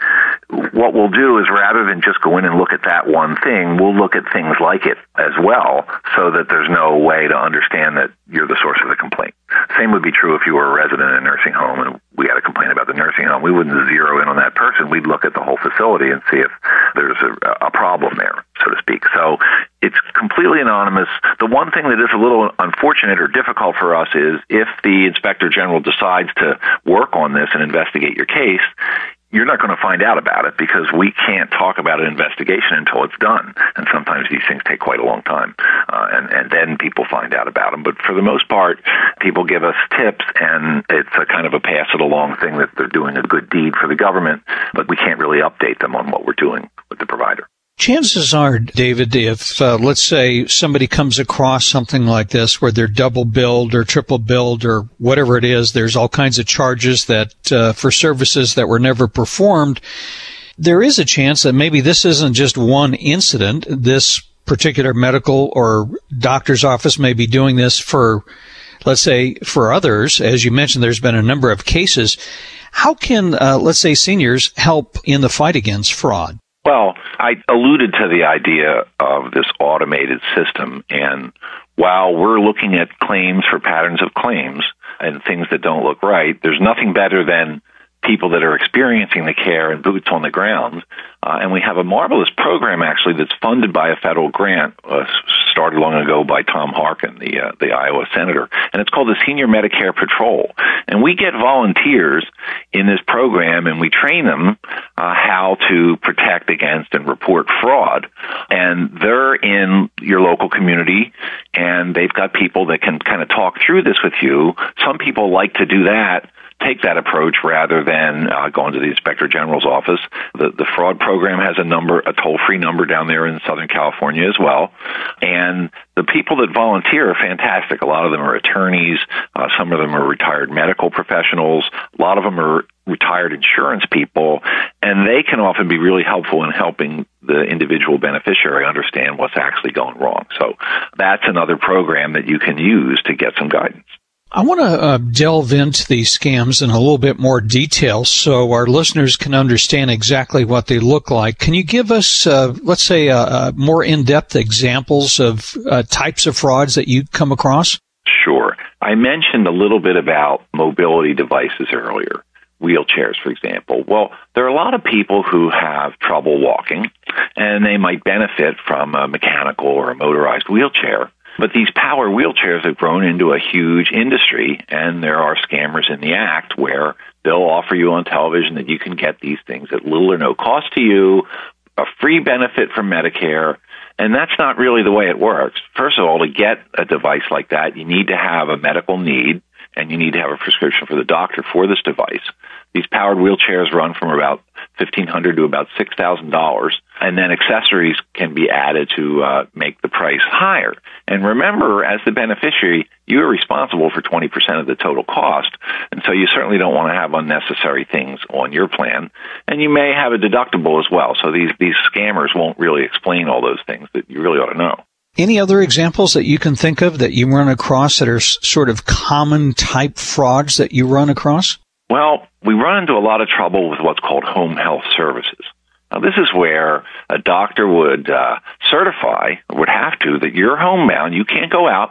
what we'll do is rather than just go in and look at that one thing, we'll look at things like it as well so that there's no way to understand that you're the source of the complaint. Same would be true if you were a resident in a nursing home and we had a complaint about the nursing home. We wouldn't zero in on that person. We'd look at the whole facility and see if there's a, a problem there, so to speak. So it's completely anonymous. The one thing that is a little unfortunate or difficult for us is if the Inspector General decides to work on this and investigate your case, you're not going to find out about it because we can't talk about an investigation until it's done. And sometimes these things take quite a long time. Uh, and, and then people find out about them. But for the most part, people give us tips, and it's a kind of a pass-it-along thing that they're doing a good deed for the government, but we can't really update them on what we're doing with the provider. Chances are, David, if, uh, let's say, somebody comes across something like this where they're double billed or triple billed or whatever it is, there's all kinds of charges that uh, for services that were never performed, there is a chance that maybe this isn't just one incident. This particular medical or doctor's office may be doing this for, let's say, for others. As you mentioned, there's been a number of cases. How can, uh, let's say, seniors help in the fight against fraud? Well, I alluded to the idea of this automated system, and while we're looking at claims for patterns of claims and things that don't look right, there's nothing better than people that are experiencing the care and boots on the ground. Uh, and we have a marvelous program, actually, that's funded by a federal grant, uh, started long ago by Tom Harkin, the uh, the Iowa senator, and it's called the Senior Medicare Patrol. And we get volunteers in this program, and we train them uh, how to protect against and report fraud. And they're in your local community, and they've got people that can kind of talk through this with you. Some people like to do that, take that approach rather than uh, going to the Inspector General's office. The, the fraud program has a number, a toll-free number down there in Southern California as well. And the people that volunteer are fantastic. A lot of them are attorneys. Uh, some of them are retired medical professionals. A lot of them are retired insurance people. And they can often be really helpful in helping the individual beneficiary understand what's actually going wrong. So that's another program that you can use to get some guidance. I want to uh, delve into these scams in a little bit more detail so our listeners can understand exactly what they look like. Can you give us, uh, let's say, uh, uh, more in-depth examples of uh, types of frauds that you come across? Sure. I mentioned a little bit about mobility devices earlier, wheelchairs, for example. Well, there are a lot of people who have trouble walking, and they might benefit from a mechanical or a motorized wheelchair. But these power wheelchairs have grown into a huge industry, and there are scammers in the act where they'll offer you on television that you can get these things at little or no cost to you, a free benefit from Medicare, and that's not really the way it works. First of all, to get a device like that, you need to have a medical need, and you need to have a prescription for the doctor for this device. These powered wheelchairs run from about fifteen hundred dollars to about six thousand dollars, and then accessories can be added to uh, make the price higher. And remember, as the beneficiary, you are responsible for twenty percent of the total cost, and so you certainly don't want to have unnecessary things on your plan. And you may have a deductible as well, so these, these scammers won't really explain all those things that you really ought to know. Any other examples that you can think of that you run across that are sort of common type frauds that you run across? Well, we run into a lot of trouble with what's called home health services. Now, this is where a doctor would uh, certify, or would have to, that you're homebound, you can't go out,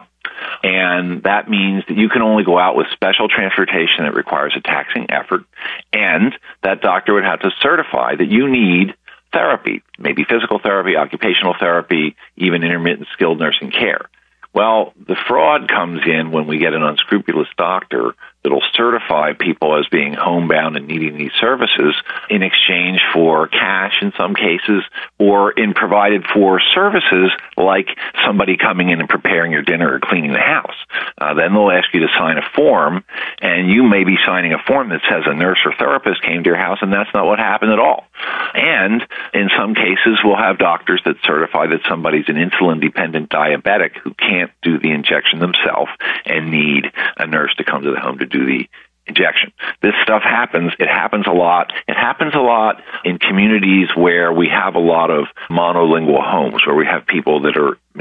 and that means that you can only go out with special transportation that requires a taxing effort, and that doctor would have to certify that you need therapy, maybe physical therapy, occupational therapy, even intermittent skilled nursing care. Well, the fraud comes in when we get an unscrupulous doctor that'll certify people as being homebound and needing these services in exchange for cash in some cases, or in provided for services like somebody coming in and preparing your dinner or cleaning the house. Uh, then they'll ask you to sign a form, and you may be signing a form that says a nurse or therapist came to your house, and that's not what happened at all. And in some cases, we'll have doctors that certify that somebody's an insulin-dependent diabetic who can't do the injection themselves and need a nurse to come to the home to do the injection. This stuff happens. It happens a lot. It happens a lot in communities where we have a lot of monolingual homes, where we have people that are maybe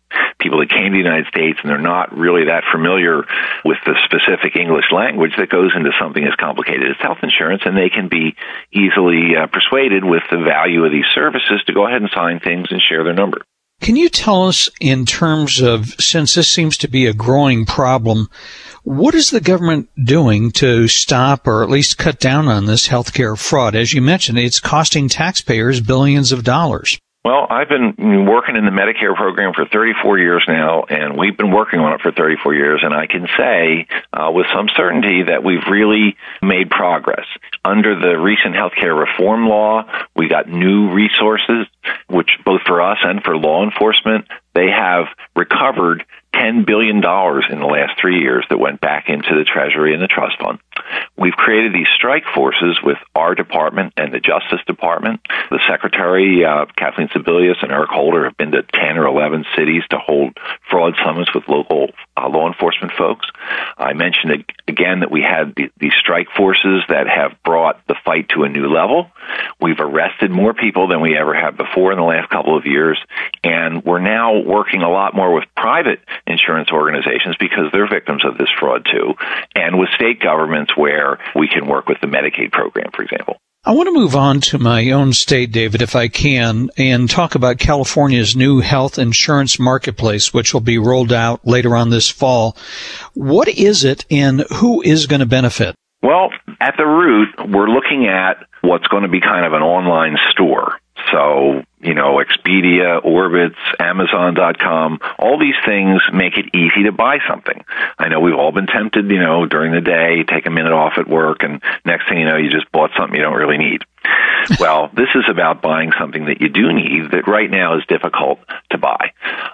people that came to the United States and they're not really that familiar with the specific English language that goes into something as complicated as health insurance, and they can be easily uh, persuaded with the value of these services to go ahead and sign things and share their number. Can you tell us, in terms of, since this seems to be a growing problem, what is the government doing to stop or at least cut down on this healthcare fraud? As you mentioned, it's costing taxpayers billions of dollars. Well, I've been working in the Medicare program for thirty-four years now, and we've been working on it for thirty-four years, and I can say uh, with some certainty that we've really made progress. Under the recent healthcare reform law, we got new resources, which both for us and for law enforcement, they have recovered ten billion dollars in the last three years that went back into the Treasury and the trust fund. We've created these strike forces with our department and the Justice Department. The Secretary, uh, Kathleen Sebelius, and Eric Holder have been to ten or eleven cities to hold fraud summits with local uh, law enforcement folks. I mentioned again that we had the, these strike forces that have brought the fight to a new level. We've arrested more people than we ever have before in the last couple of years, and we're now working a lot more with private insurance organizations because they're victims of this fraud too, and with state governments where we can work with the Medicaid program, for example. I want to move on to my own state, David, if I can, and talk about California's new health insurance marketplace, which will be rolled out later on this fall. What is it, and who is going to benefit? Well, at the root, we're looking at what's going to be kind of an online store. So, you know, Expedia, Orbitz, Amazon dot com, all these things make it easy to buy something. I know we've all been tempted, you know, during the day, take a minute off at work, and next thing you know, you just bought something you don't really need. Well, this is about buying something that you do need that right now is difficult to buy.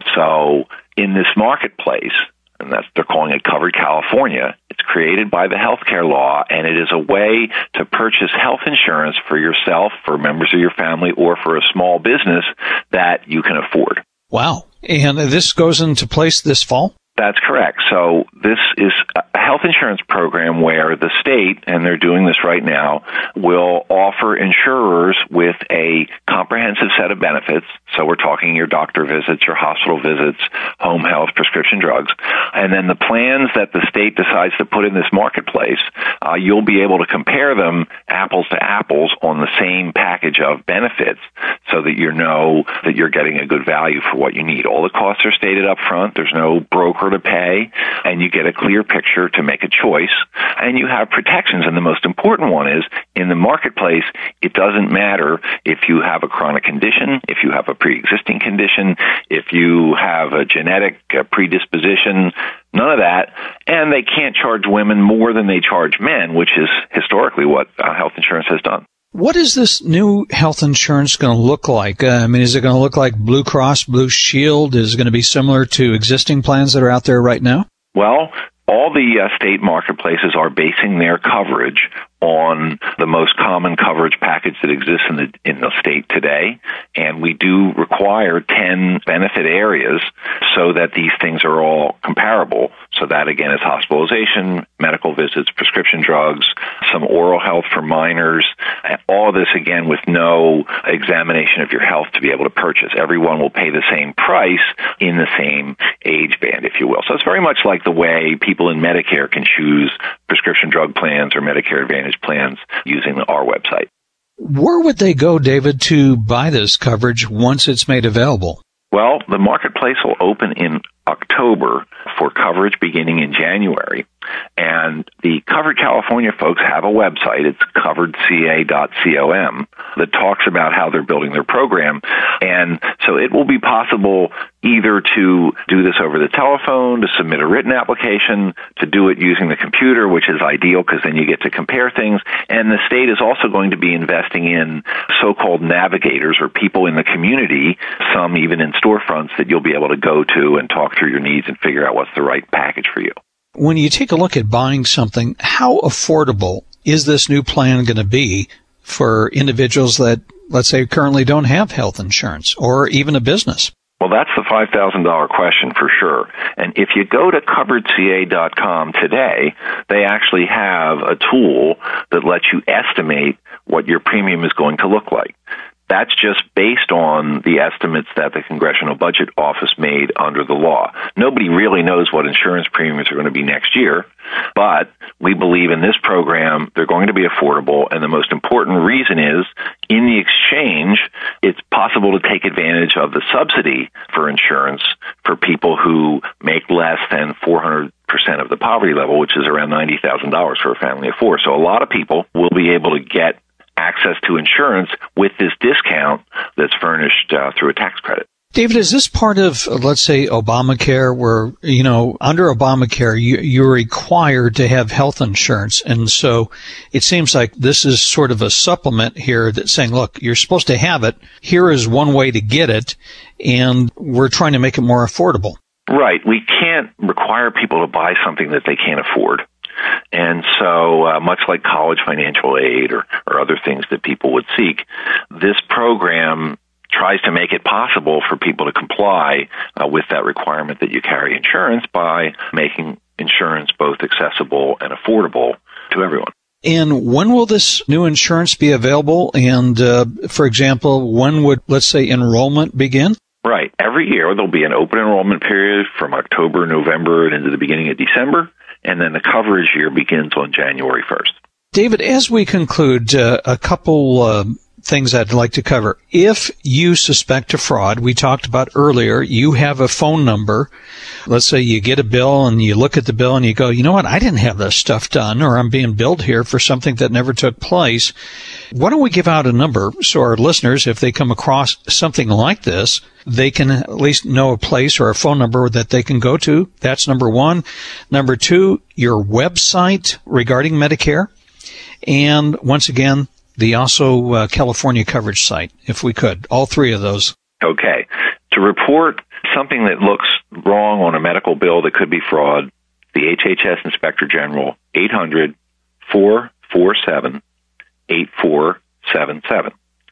So in this marketplace, and that's, they're calling it Covered California. It's created by the healthcare law, and it is a way to purchase health insurance for yourself, for members of your family, or for a small business that you can afford. Wow. And this goes into place this fall? That's correct. So this is a health insurance program where the state, and they're doing this right now, will offer insurers with a comprehensive set of benefits. So we're talking your doctor visits, your hospital visits, home health, prescription drugs. And then the plans that the state decides to put in this marketplace, uh, you'll be able to compare them apples to apples on the same package of benefits so that you know that you're getting a good value for what you need. All the costs are stated up front. There's no broker to pay, and you get a clear picture to make a choice, and you have protections. And the most important one is, in the marketplace, it doesn't matter if you have a chronic condition, if you have a pre-existing condition, if you have a genetic uh, predisposition, none of that. And they can't charge women more than they charge men, which is historically what uh, health insurance has done. What is this new health insurance going to look like? Uh, I mean, is it going to look like Blue Cross Blue Shield? Is it going to be similar to existing plans that are out there right now? Well, all the uh, state marketplaces are basing their coverage on the most common coverage package that exists in the in the state today, and we do require ten benefit areas so that these things are all comparable. So that, again, is hospitalization, medical visits, prescription drugs, some oral health for minors, and all of this, again, with no examination of your health to be able to purchase. Everyone will pay the same price in the same age band, if you will. So it's very much like the way people in Medicare can choose prescription drug plans or Medicare Advantage plans using our website. Where would they go, David, to buy this coverage once it's made available? Well, the marketplace will open in October for coverage beginning in January. And the Covered California folks have a website. It's covered c a dot com that talks about how they're building their program. And so it will be possible either to do this over the telephone, to submit a written application, to do it using the computer, which is ideal because then you get to compare things. And the state is also going to be investing in so-called navigators or people in the community, some even in storefronts that you'll be able to go to and talk through your needs and figure out what's the right package for you. When you take a look at buying something, how affordable is this new plan going to be for individuals that, let's say, currently don't have health insurance or even a business? Well, that's the five thousand dollars question for sure. And if you go to covered c a dot com today, they actually have a tool that lets you estimate what your premium is going to look like. That's just based on the estimates that the Congressional Budget Office made under the law. Nobody really knows what insurance premiums are going to be next year, but we believe in this program they're going to be affordable, and the most important reason is in the exchange, it's possible to take advantage of the subsidy for insurance for people who make less than four hundred percent of the poverty level, which is around ninety thousand dollars for a family of four. So a lot of people will be able to get access to insurance with this discount that's furnished uh, through a tax credit. David, is this part of, let's say, Obamacare, where, you know, under Obamacare, you, you're required to have health insurance? And so it seems like this is sort of a supplement here that's saying, look, you're supposed to have it. Here is one way to get it, and we're trying to make it more affordable. Right. We can't require people to buy something that they can't afford. And so, uh, much like college financial aid or, or other things that people would seek, this program tries to make it possible for people to comply uh, with that requirement that you carry insurance by making insurance both accessible and affordable to everyone. And when will this new insurance be available? And, uh, for example, when would, let's say, enrollment begin? Right. Every year there'll be an open enrollment period from October, November, and into the beginning of December. And then the coverage year begins on January first. David, as we conclude, uh, a couple uh, things I'd like to cover. If you suspect a fraud, we talked about earlier, you have a phone number. Let's say you get a bill and you look at the bill and you go, you know what, I didn't have this stuff done, or I'm being billed here for something that never took place. Why don't we give out a number so our listeners, if they come across something like this, they can at least know a place or a phone number that they can go to? That's number one. Number two, your website regarding Medicare. And once again, the also uh, California coverage site, if we could. All three of those. Okay. To report something that looks wrong on a medical bill that could be fraud, the H H S Inspector General, eight hundred, four four seven, eight four seven seven.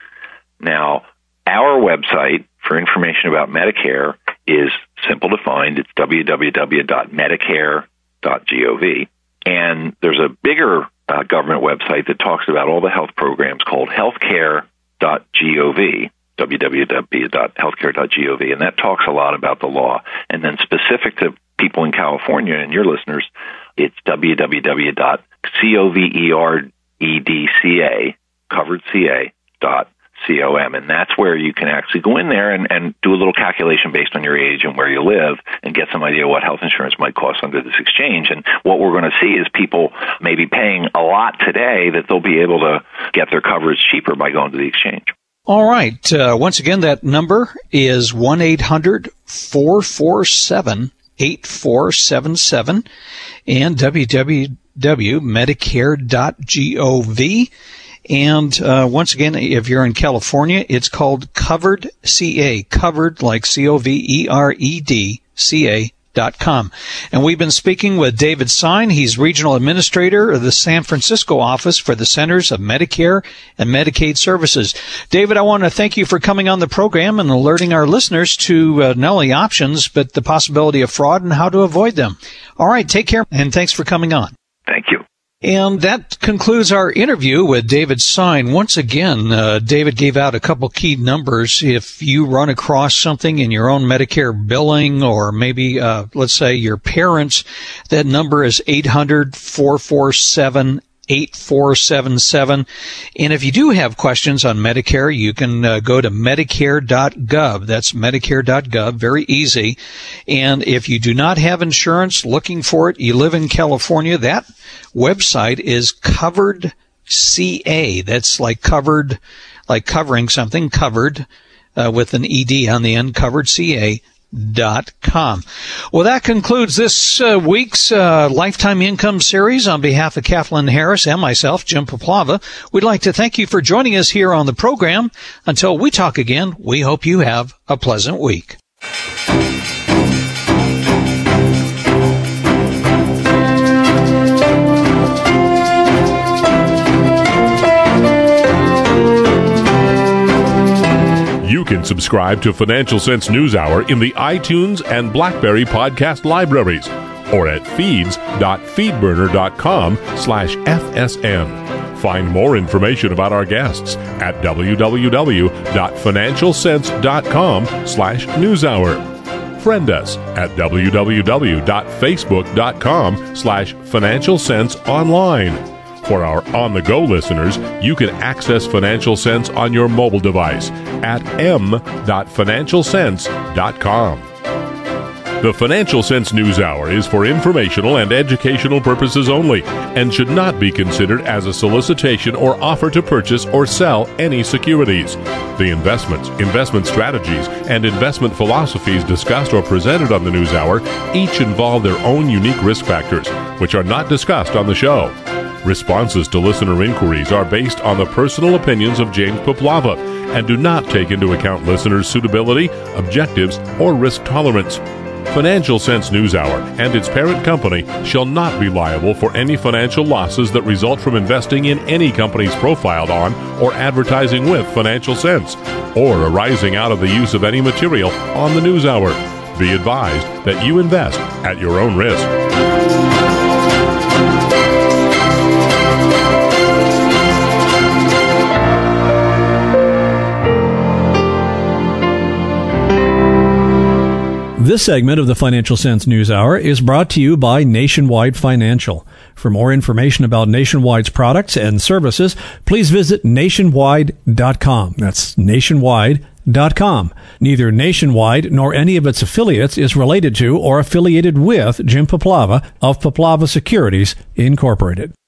Now, our website for information about Medicare is simple to find. It's w w w dot medicare dot gov. And there's a bigger uh, government website that talks about all the health programs called healthcare dot gov, w w w dot healthcare dot gov, and that talks a lot about the law. And then specific to people in California and your listeners, it's w w w dot coveredca, covered ca dot com, and that's where you can actually go in there and, and do a little calculation based on your age and where you live and get some idea what health insurance might cost under this exchange. And what we're going to see is people maybe paying a lot today that they'll be able to get their coverage cheaper by going to the exchange. All right. Uh, once again, that number is one eight hundred, four four seven, eight four seven seven and w w w dot medicare dot gov. And uh, once again, if you're in California, it's called Covered C A, covered like C O V E R E D C A dot com. And we've been speaking with David Sine. He's Regional Administrator of the San Francisco office for the Centers of Medicare and Medicaid Services. David, I want to thank you for coming on the program and alerting our listeners to uh, not only options, but the possibility of fraud and how to avoid them. All right, take care, and thanks for coming on. Thank you. And that concludes our interview with David Sine. Once again, uh, David gave out a couple key numbers. If you run across something in your own Medicare billing, or maybe, uh, let's say your parents, that number is eight hundred, four four seven, eight four seven seven. And if you do have questions on Medicare, you can uh, go to medicare dot gov. That's medicare dot gov. Very easy. And if you do not have insurance, looking for it, you live in California, that website is Covered C A. That's like covered, like covering something, covered uh, with an E D on the end, covered C A dot com. Well, that concludes this uh, week's uh, Lifetime Income series. On behalf of Kathleen Harris and myself, Jim Poplava, we'd like to thank you for joining us here on the program. Until we talk again, we hope you have a pleasant week. You can subscribe to Financial Sense News Hour in the iTunes and BlackBerry podcast libraries or at feeds dot feedburner dot com slash F S M. Find more information about our guests at www.financialsense.com slash newshour. Friend us at www.facebook.com slash financialsenseonline. For our on-the-go listeners, you can access Financial Sense on your mobile device at m dot financial sense dot com. The Financial Sense News Hour is for informational and educational purposes only and should not be considered as a solicitation or offer to purchase or sell any securities. The investments, investment strategies, and investment philosophies discussed or presented on the News Hour each involve their own unique risk factors, which are not discussed on the show. Responses to listener inquiries are based on the personal opinions of James Poplava and do not take into account listeners' suitability, objectives, or risk tolerance. Financial Sense News Hour and its parent company shall not be liable for any financial losses that result from investing in any companies profiled on or advertising with Financial Sense, or arising out of the use of any material on the News Hour. Be advised that you invest at your own risk. This segment of the Financial Sense News Hour is brought to you by Nationwide Financial. For more information about Nationwide's products and services, please visit nationwide dot com. That's nationwide dot com. Neither Nationwide nor any of its affiliates is related to or affiliated with Jim Poplava of Poplava Securities, Incorporated.